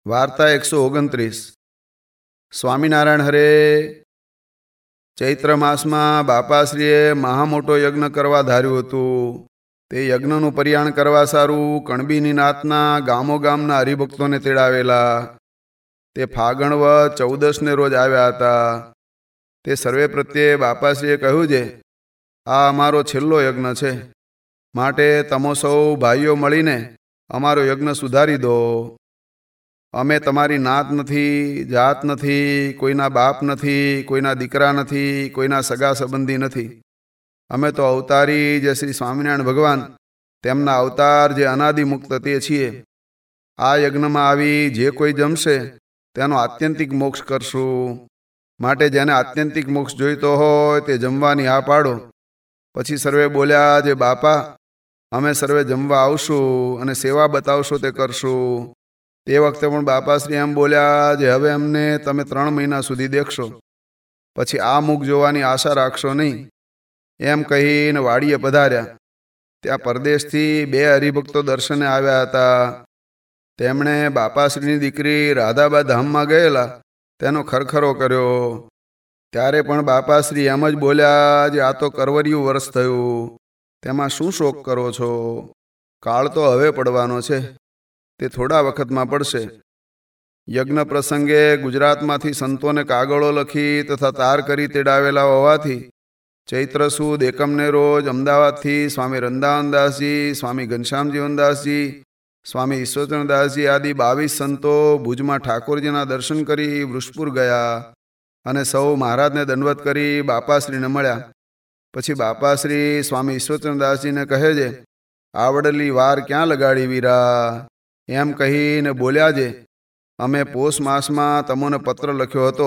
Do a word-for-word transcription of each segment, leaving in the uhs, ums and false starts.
વાર્તા એકસો ઓગણત્રીસ. સ્વામિનારાયણ હરે. ચૈત્ર માસમાં બાપાશ્રીએ મહામોટો યજ્ઞ કરવા ધાર્યું હતું. તે યજ્ઞનું પરિયાણ કરવા સારું કણબીની નાતના ગામો ગામના હરિભક્તોને તેડાવેલા. તે ફાગણવદ ચૌદસને રોજ આવ્યા હતા. તે સર્વે પ્રત્યે બાપાશ્રીએ કહ્યું છે, આ અમારો છેલ્લો યજ્ઞ છે, માટે તમો સૌ ભાઈઓ મળીને અમારો યજ્ઞ સુધારી દો. અમે તમારી નાત નથી, જાત નથી, કોઈના બાપ નથી, કોઈના દીકરા નથી, કોઈના સગા સંબંધી નથી. અમે તો અવતારી જે શ્રી સ્વામિનારાયણ ભગવાન તેમના અવતાર જે અનાદિમુક્ત તે છીએ. આ યજ્ઞમાં આવી જે કોઈ જમશે તેનો આત્યંતિક મોક્ષ કરશું. માટે જેને આત્યંતિક મોક્ષ જોઈતો હોય તે જમવાની હા પાડો. પછી સર્વે બોલ્યા, જે બાપા અમે સર્વે જમવા આવશું અને સેવા બતાવશો તે કરશું. તે વખતે પણ બાપાશ્રી એમ બોલ્યા, જે હવે અમને તમે ત્રણ મહિના સુધી દેખશો, પછી આ મુખ જોવાની આશા રાખશો નહીં. એમ કહીને વાડીએ પધાર્યા. ત્યાં પરદેશથી બે હરિભક્તો દર્શને આવ્યા હતા. તેમણે બાપાશ્રીની દીકરી રાધાબા ધામમાં ગયેલા તેનો ખરખરો કર્યો. ત્યારે પણ બાપાશ્રી એમ જ બોલ્યા, જે આ તો કરવરિયું વર્ષ થયું, તેમાં શું શોક કરો છો? કાળ તો હવે પડવાનો છે, તે થોડા વખતમાં પડશે. યજ્ઞ પ્રસંગે ગુજરાતમાંથી સંતોને કાગળો લખી તથા તાર કરી તેડાવેલા હોવાથી ચૈત્ર સુદ એકમને રોજ અમદાવાદથી સ્વામી રંદાવનદાસજી, સ્વામી ઘનશ્યામજીવનદાસજી, સ્વામી ઈશ્વરચંદ્રદાસજી આદિ બાવીસ સંતો ભુજમાં ઠાકોરજીના દર્શન કરી વૃષપુર ગયા અને સૌ મહારાજને દંડવત કરી બાપાશ્રીને મળ્યા. પછી બાપાશ્રી સ્વામી ઈશ્વરચંદ્રદાસજીને કહે છે, આવડલી વાર ક્યાં લગાડી વીરા? એમ કહીને બોલ્યા, જે અમે પોષ માસમાં તમોને પત્ર લખ્યો હતો,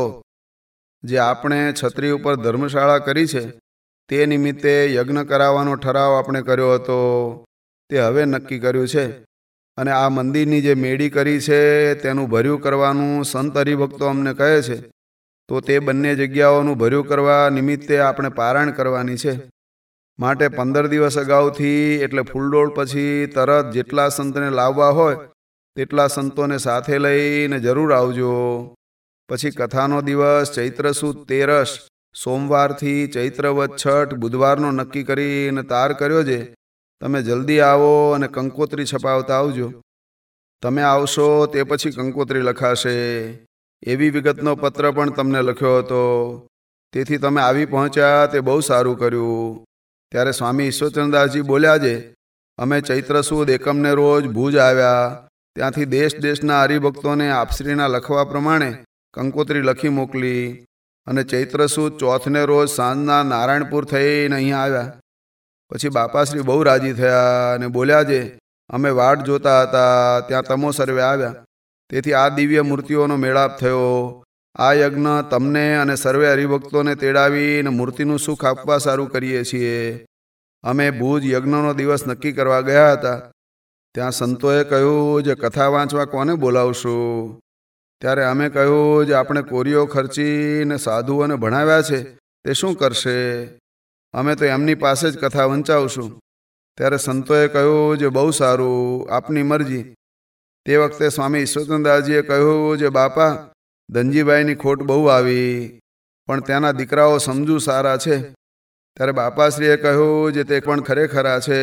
જે આપણે છત્રી ઉપર ધર્મશાળા કરી છે તે નિમિત્તે યજ્ઞ કરાવવાનો ઠરાવ આપણે કર્યો હતો, તે હવે નક્કી કર્યું છે. અને આ મંદિરની જે મેળી કરી છે તેનું ભર્યું કરવાનું સંત હરિભક્તો અમને કહે છે, તો તે બંને જગ્યાઓનું ભર્યું કરવા નિમિત્તે આપણે પારાયણ કરવાની છે. માટે પંદર દિવસ અગાઉથી એટલે ફૂલડોળ પછી તરત જેટલા સંતને લાવવા હોય તેટલા સંતોને સાથે લઈને જરૂર આવજો. પછી કથાનો દિવસ ચૈત્ર સુદ તેરસ સોમવારથી ચૈત્રવદ છઠ બુધવારનો નક્કી કરીને તાર કર્યો છે. તમે જલ્દી આવો અને કંકોત્રી છપાવતા આવજો. તમે આવશો તે પછી કંકોત્રી લખાશે. એવી વિગતનો પત્ર પણ તમને લખ્યો હતો, તેથી તમે આવી પહોંચ્યા તે બહુ સારું કર્યું. ત્યારે સ્વામી ઈશ્વરચંદ્રદાસજી બોલ્યા, છે અમે ચૈત્ર સુદ એકમને રોજ ભુજ આવ્યા. ત્યાંથી દેશ દેશના હરિભક્તોને આપશ્રીના લખવા પ્રમાણે કંકોત્રી લખી મોકલી અને ચૈત્ર સુદ ચોથને રોજ સાંજના નારાયણપુર થઈને અહીંયા આવ્યા. પછી બાપાશ્રી બહુ રાજી થયા અને બોલ્યા, છે અમે વાટ જોતા હતા, ત્યાં તમો સર્વે આવ્યા, તેથી આ દિવ્ય મૂર્તિઓનો મેળાપ થયો. આ યજ્ઞ તમને અને સર્વે હરિભક્તોને તેડાવીને મૂર્તિનું સુખ આપવા સારું કરીએ છીએ. અમે ભુજ યજ્ઞનો દિવસ નક્કી કરવા ગયા હતા. ત્યાં સંતોએ કહ્યું, જે કથા વાંચવા કોને બોલાવશું? ત્યારે અમે કહ્યું, જે આપણે કોરીઓ ખર્ચીને સાધુઓને ભણાવ્યા છે તે શું કરશે? અમે તો એમની પાસે જ કથા વંચાવશું. ત્યારે સંતોએ કહ્યું, જે બહુ સારું, આપની મરજી. તે વખતે સ્વામી ઈશ્વરચંદ્રદાસજીએ કહ્યું, જે બાપા ધનજીભાઈની ખોટ બહુ આવી, પણ તેના દીકરાઓ સમજુ સારા છે. ત્યારે બાપાશ્રીએ કહ્યું, જે તે પણ ખરેખરા છે.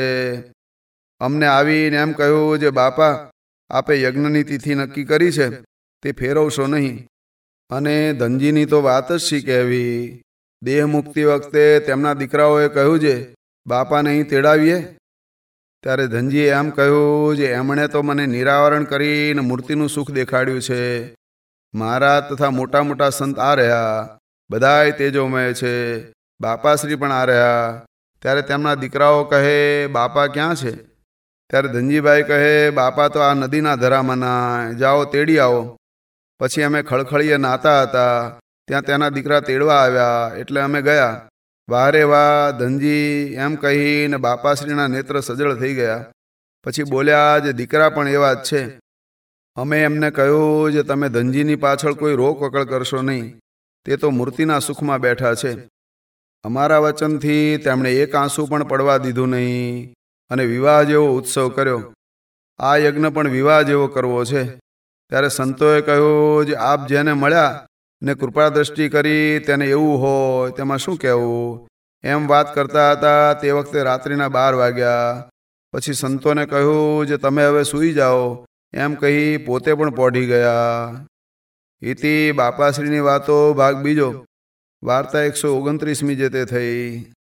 અમને આવીને એમ કહ્યું, જે બાપા આપે યજ્ઞની તિથિ નક્કી કરી છે તે ફેરવશો નહીં. અને ધનજીની તો વાત જ શી કહેવી. દેહ મુક્તિ વખતે તેમના દીકરાઓએ કહ્યું, છે બાપાને અહીં તેડાવીએ. ત્યારે ધનજીએ એમ કહ્યું, જે એમણે તો મને નિરાવરણ કરીને મૂર્તિનું સુખ દેખાડ્યું છે. મહારાજ તથા મોટા મોટા સંત આ રહ્યા, બધાય તેજોમય છે. બાપાશ્રી પણ આ રહ્યા. ત્યારે તેમના દીકરાઓ કહે, બાપા ક્યાં છે? ત્યારે ધનજીભાઈ કહે, બાપા તો આ નદીના ધરામાં ના, જાઓ તેડી આવો. પછી અમે ખળખળીએ નાતા હતા, ત્યાં તેના દીકરા તેડવા આવ્યા, એટલે અમે ગયા. વારે વાહ ધનજી એમ કહીને બાપાશ્રીના નેત્ર સજળ થઈ ગયા. પછી બોલ્યા, જે દીકરા પણ એવા જ છે. અમે એમને કહ્યું, જે તમે ધનજીની પાછળ કોઈ રોક વકળ કરશો નહીં, તે તો મૂર્તિના સુખમાં બેઠા છે. અમારા વચનથી તેમણે એક આંસુ પણ પડવા દીધું નહીં અને વિવાહ જેવો ઉત્સવ કર્યો. આ યજ્ઞ પણ વિવાહ જેવો કરવો છે. ત્યારે સંતોએ કહ્યું, જે આપ જેને મળ્યા ને કૃપા દ્રષ્ટિ કરી તેને એવું હોય તેમાં શું કહેવું? એમ વાત કરતા હતા તે વખતે રાત્રિના બાર વાગ્યા. પછી સંતોને કહ્યું, જે તમે હવે સૂઈ જાઓ, એમ કહી પોતે પણ પોઢી ગયા. ઇતિ બાપાશ્રીની વાતો ભાગ બીજો. વાર્તા એકસો ઓગણત્રીસમી જે તે થઈ.